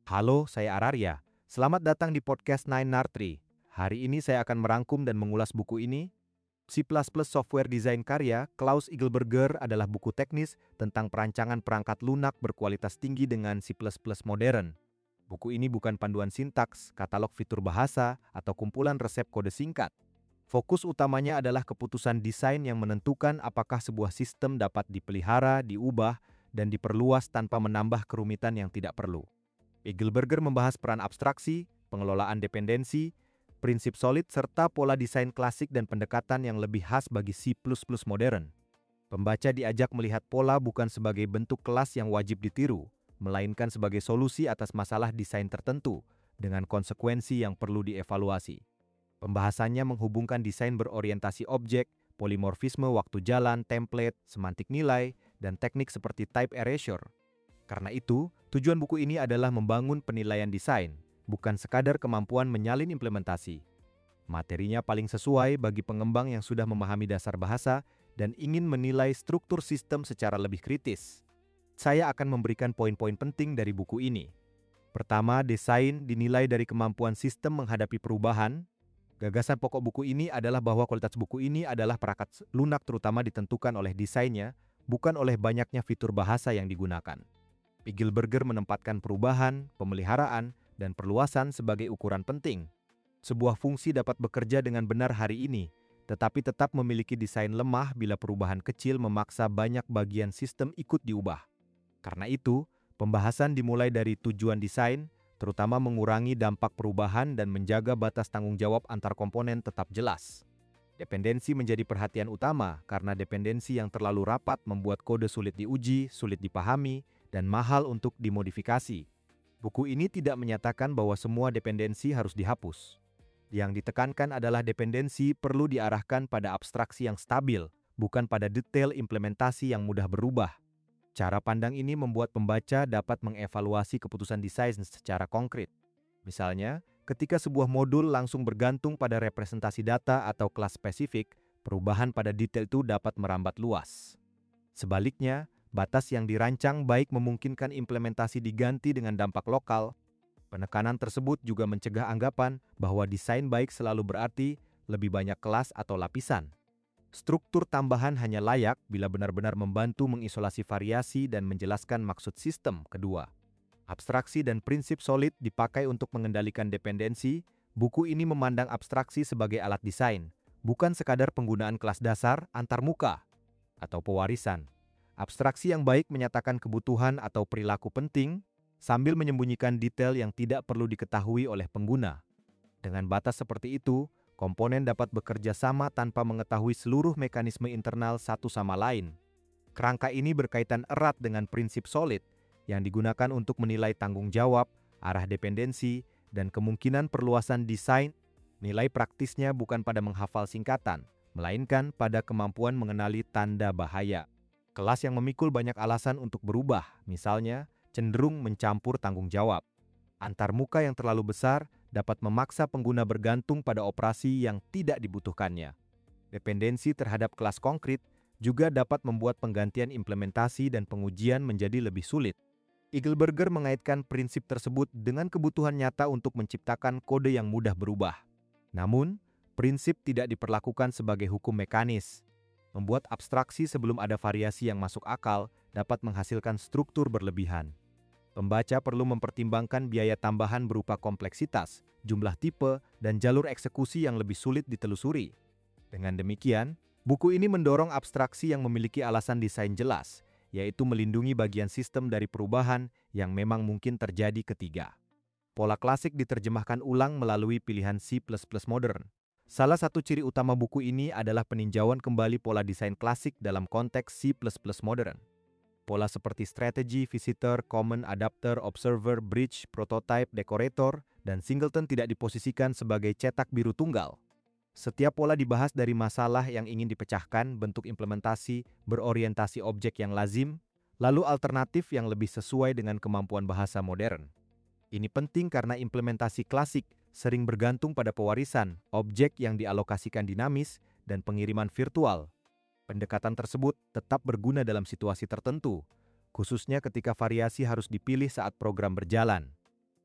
Halo, saya Araria. Selamat datang di podcast Nine Nartri. Hari ini saya akan merangkum dan mengulas buku ini. C++ Software Design Karya Klaus Igelberger adalah buku teknis tentang perancangan perangkat lunak berkualitas tinggi dengan C++ modern. Buku ini bukan panduan sintaks, katalog fitur bahasa, atau kumpulan resep kode singkat. Fokus utamanya adalah keputusan desain yang menentukan apakah sebuah sistem dapat dipelihara, diubah, dan diperluas tanpa menambah kerumitan yang tidak perlu. Igelberger membahas peran abstraksi, pengelolaan dependensi, prinsip solid, serta pola desain klasik dan pendekatan yang lebih khas bagi C++ modern. Pembaca diajak melihat pola bukan sebagai bentuk kelas yang wajib ditiru, melainkan sebagai solusi atas masalah desain tertentu dengan konsekuensi yang perlu dievaluasi. Pembahasannya menghubungkan desain berorientasi objek, polimorfisme waktu jalan, template, semantik nilai, dan teknik seperti type erasure. Karena itu, tujuan buku ini adalah membangun penilaian desain, bukan sekadar kemampuan menyalin implementasi. Materinya paling sesuai bagi pengembang yang sudah memahami dasar bahasa dan ingin menilai struktur sistem secara lebih kritis. Saya akan memberikan poin-poin penting dari buku ini. Pertama, desain dinilai dari kemampuan sistem menghadapi perubahan. Gagasan pokok buku ini adalah bahwa kualitas buku ini adalah perangkat lunak terutama ditentukan oleh desainnya, bukan oleh banyaknya fitur bahasa yang digunakan. Igelberger menempatkan perubahan, pemeliharaan, dan perluasan sebagai ukuran penting. Sebuah fungsi dapat bekerja dengan benar hari ini, tetapi tetap memiliki desain lemah bila perubahan kecil memaksa banyak bagian sistem ikut diubah. Karena itu, pembahasan dimulai dari tujuan desain, terutama mengurangi dampak perubahan dan menjaga batas tanggung jawab antar komponen tetap jelas. Dependensi menjadi perhatian utama karena dependensi yang terlalu rapat membuat kode sulit diuji, sulit dipahami, dan mahal untuk dimodifikasi. Buku ini tidak menyatakan bahwa semua dependensi harus dihapus. Yang ditekankan adalah dependensi perlu diarahkan pada abstraksi yang stabil, bukan pada detail implementasi yang mudah berubah. Cara pandang ini membuat pembaca dapat mengevaluasi keputusan desain secara konkret. Misalnya, ketika sebuah modul langsung bergantung pada representasi data atau kelas spesifik, perubahan pada detail itu dapat merambat luas. Sebaliknya, batas yang dirancang baik memungkinkan implementasi diganti dengan dampak lokal. Penekanan tersebut juga mencegah anggapan bahwa desain baik selalu berarti lebih banyak kelas atau lapisan. Struktur tambahan hanya layak bila benar-benar membantu mengisolasi variasi dan menjelaskan maksud sistem kedua. Abstraksi dan prinsip solid dipakai untuk mengendalikan dependensi. Buku ini memandang abstraksi sebagai alat desain, bukan sekadar penggunaan kelas dasar antarmuka atau pewarisan. Abstraksi yang baik menyatakan kebutuhan atau perilaku penting sambil menyembunyikan detail yang tidak perlu diketahui oleh pengguna. Dengan batas seperti itu, komponen dapat bekerja sama tanpa mengetahui seluruh mekanisme internal satu sama lain. Kerangka ini berkaitan erat dengan prinsip solid yang digunakan untuk menilai tanggung jawab, arah dependensi, dan kemungkinan perluasan desain. Nilai praktisnya bukan pada menghafal singkatan, melainkan pada kemampuan mengenali tanda bahaya. Kelas yang memikul banyak alasan untuk berubah, misalnya cenderung mencampur tanggung jawab. Antarmuka yang terlalu besar dapat memaksa pengguna bergantung pada operasi yang tidak dibutuhkannya. Dependensi terhadap kelas konkret juga dapat membuat penggantian implementasi dan pengujian menjadi lebih sulit. Igelberger mengaitkan prinsip tersebut dengan kebutuhan nyata untuk menciptakan kode yang mudah berubah. Namun, prinsip tidak diperlakukan sebagai hukum mekanis. Membuat abstraksi sebelum ada variasi yang masuk akal dapat menghasilkan struktur berlebihan. Pembaca perlu mempertimbangkan biaya tambahan berupa kompleksitas, jumlah tipe, dan jalur eksekusi yang lebih sulit ditelusuri. Dengan demikian, buku ini mendorong abstraksi yang memiliki alasan desain jelas, yaitu melindungi bagian sistem dari perubahan yang memang mungkin terjadi ketiga. Pola klasik diterjemahkan ulang melalui pilihan C++ modern. Salah satu ciri utama buku ini adalah peninjauan kembali pola desain klasik dalam konteks C++ modern. Pola seperti strategi, visitor, common, adapter, observer, bridge, prototype, decorator, dan singleton tidak diposisikan sebagai cetak biru tunggal. Setiap pola dibahas dari masalah yang ingin dipecahkan, bentuk implementasi, berorientasi objek yang lazim, lalu alternatif yang lebih sesuai dengan kemampuan bahasa modern. Ini penting karena implementasi klasik sering bergantung pada pewarisan, objek yang dialokasikan dinamis, dan pengiriman virtual. Pendekatan tersebut tetap berguna dalam situasi tertentu, khususnya ketika variasi harus dipilih saat program berjalan.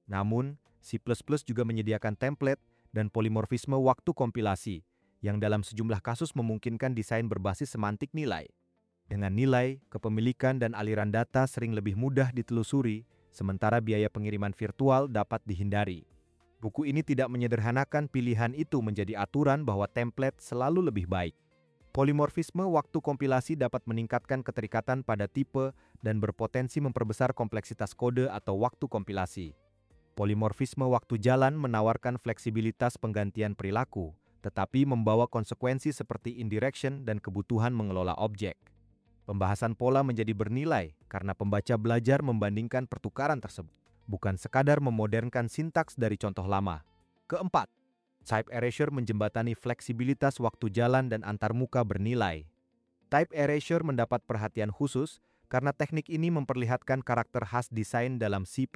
Namun, C++ juga menyediakan template dan polimorfisme waktu kompilasi, yang dalam sejumlah kasus memungkinkan desain berbasis semantik nilai. Dengan nilai, kepemilikan dan aliran data sering lebih mudah ditelusuri, sementara biaya pengiriman virtual dapat dihindari. Buku ini tidak menyederhanakan pilihan itu menjadi aturan bahwa template selalu lebih baik. Polimorfisme waktu kompilasi dapat meningkatkan keterikatan pada tipe dan berpotensi memperbesar kompleksitas kode atau waktu kompilasi. Polimorfisme waktu jalan menawarkan fleksibilitas penggantian perilaku, tetapi membawa konsekuensi seperti indirection dan kebutuhan mengelola objek. Pembahasan pola menjadi bernilai karena pembaca belajar membandingkan pertukaran tersebut, bukan sekadar memodernkan sintaks dari contoh lama. Keempat, type erasure menjembatani fleksibilitas waktu jalan dan antarmuka bernilai. Type erasure mendapat perhatian khusus karena teknik ini memperlihatkan karakter khas desain dalam C++.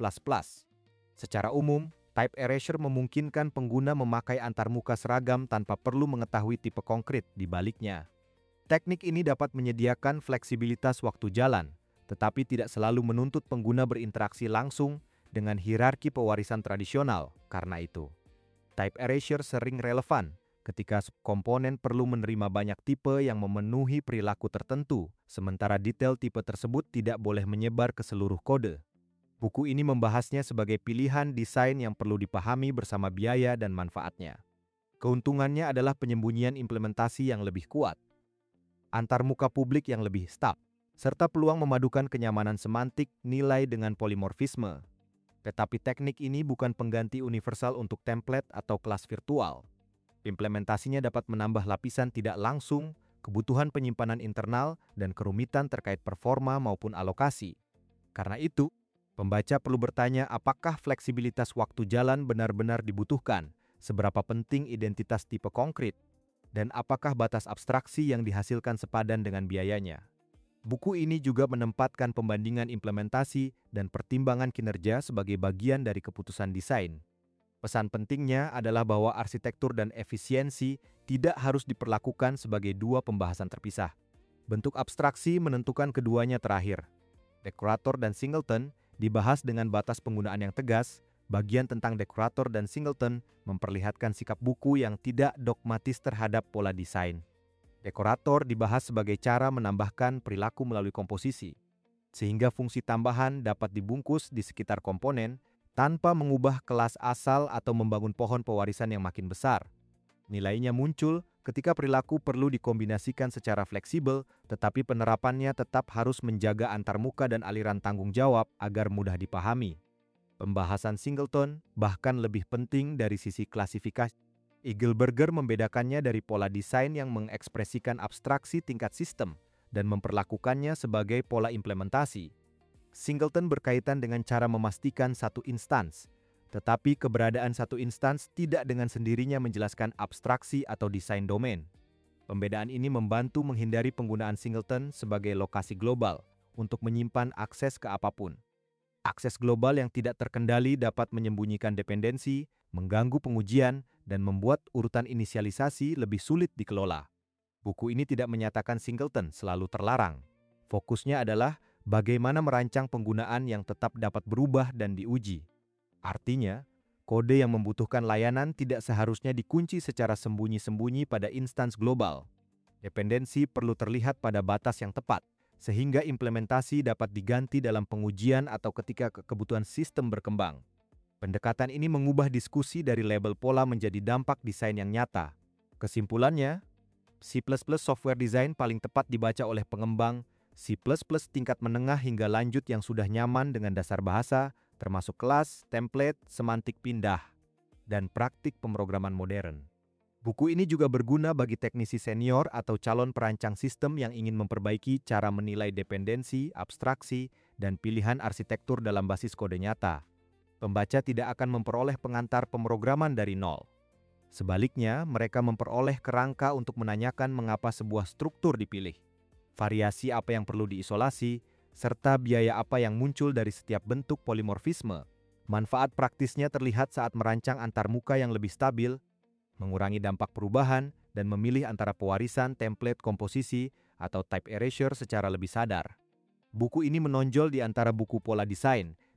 Secara umum, type erasure memungkinkan pengguna memakai antarmuka seragam tanpa perlu mengetahui tipe konkret di baliknya. Teknik ini dapat menyediakan fleksibilitas waktu jalan, tetapi tidak selalu menuntut pengguna berinteraksi langsung dengan hierarki pewarisan tradisional. Karena itu, type erasure sering relevan ketika komponen perlu menerima banyak tipe yang memenuhi perilaku tertentu, sementara detail tipe tersebut tidak boleh menyebar ke seluruh kode. Buku ini membahasnya sebagai pilihan desain yang perlu dipahami bersama biaya dan manfaatnya. Keuntungannya adalah penyembunyian implementasi yang lebih kuat, antarmuka publik yang lebih stable, serta peluang memadukan kenyamanan semantik nilai dengan polimorfisme. Tetapi teknik ini bukan pengganti universal untuk template atau kelas virtual. Implementasinya dapat menambah lapisan tidak langsung, kebutuhan penyimpanan internal, dan kerumitan terkait performa maupun alokasi. Karena itu, pembaca perlu bertanya apakah fleksibilitas waktu jalan benar-benar dibutuhkan, seberapa penting identitas tipe konkret, dan apakah batas abstraksi yang dihasilkan sepadan dengan biayanya. Buku ini juga menempatkan pembandingan implementasi dan pertimbangan kinerja sebagai bagian dari keputusan desain. Pesan pentingnya adalah bahwa arsitektur dan efisiensi tidak harus diperlakukan sebagai dua pembahasan terpisah. Bentuk abstraksi menentukan keduanya terakhir. Dekorator dan singleton dibahas dengan batas penggunaan yang tegas. Bagian tentang dekorator dan singleton memperlihatkan sikap buku yang tidak dogmatis terhadap pola desain. Dekorator dibahas sebagai cara menambahkan perilaku melalui komposisi, sehingga fungsi tambahan dapat dibungkus di sekitar komponen tanpa mengubah kelas asal atau membangun pohon pewarisan yang makin besar. Nilainya muncul ketika perilaku perlu dikombinasikan secara fleksibel, tetapi penerapannya tetap harus menjaga antarmuka dan aliran tanggung jawab agar mudah dipahami. Pembahasan singleton bahkan lebih penting dari sisi klasifikasi. Eagleburger membedakannya dari pola desain yang mengekspresikan abstraksi tingkat sistem dan memperlakukannya sebagai pola implementasi. Singleton berkaitan dengan cara memastikan satu instans, tetapi keberadaan satu instans tidak dengan sendirinya menjelaskan abstraksi atau desain domain. Pembedaan ini membantu menghindari penggunaan singleton sebagai lokasi global untuk menyimpan akses ke apapun. Akses global yang tidak terkendali dapat menyembunyikan dependensi, mengganggu pengujian, dan membuat urutan inisialisasi lebih sulit dikelola. Buku ini tidak menyatakan singleton selalu terlarang. Fokusnya adalah bagaimana merancang penggunaan yang tetap dapat berubah dan diuji. Artinya, kode yang membutuhkan layanan tidak seharusnya dikunci secara sembunyi-sembunyi pada instans global. Dependensi perlu terlihat pada batas yang tepat, sehingga implementasi dapat diganti dalam pengujian atau ketika kebutuhan sistem berkembang. Pendekatan ini mengubah diskusi dari label pola menjadi dampak desain yang nyata. Kesimpulannya, C++ software design paling tepat dibaca oleh pengembang C++ tingkat menengah hingga lanjut yang sudah nyaman dengan dasar bahasa, termasuk kelas, template, semantik pindah, dan praktik pemrograman modern. Buku ini juga berguna bagi teknisi senior atau calon perancang sistem yang ingin memperbaiki cara menilai dependensi, abstraksi, dan pilihan arsitektur dalam basis kode nyata. Pembaca tidak akan memperoleh pengantar pemrograman dari nol. Sebaliknya, mereka memperoleh kerangka untuk menanyakan mengapa sebuah struktur dipilih, variasi apa yang perlu diisolasi, serta biaya apa yang muncul dari setiap bentuk polimorfisme. Manfaat praktisnya terlihat saat merancang antarmuka yang lebih stabil, mengurangi dampak perubahan, dan memilih antara pewarisan, template, komposisi, atau type erasure secara lebih sadar. Buku ini menonjol di antara buku pola desain,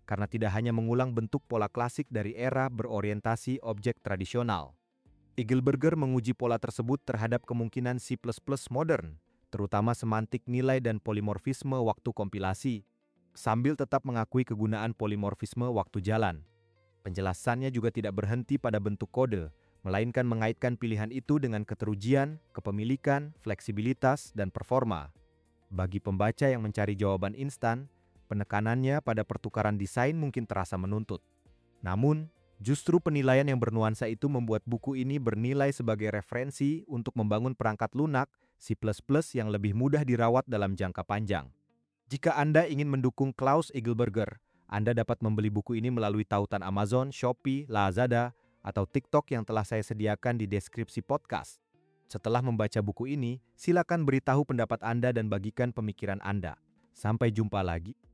karena tidak hanya mengulang bentuk pola klasik dari era berorientasi objek tradisional. Eagleburger menguji pola tersebut terhadap kemungkinan C++ modern, terutama semantik nilai dan polimorfisme waktu kompilasi, sambil tetap mengakui kegunaan polimorfisme waktu jalan. Penjelasannya juga tidak berhenti pada bentuk kode, melainkan mengaitkan pilihan itu dengan keterujian, kepemilikan, fleksibilitas, dan performa. Bagi pembaca yang mencari jawaban instan, penekanannya pada pertukaran desain mungkin terasa menuntut. Namun, justru penilaian yang bernuansa itu membuat buku ini bernilai sebagai referensi untuk membangun perangkat lunak C++ yang lebih mudah dirawat dalam jangka panjang. Jika Anda ingin mendukung Klaus Eagleburger, Anda dapat membeli buku ini melalui tautan Amazon, Shopee, Lazada, atau TikTok yang telah saya sediakan di deskripsi podcast. Setelah membaca buku ini, silakan beritahu pendapat Anda dan bagikan pemikiran Anda. Sampai jumpa lagi.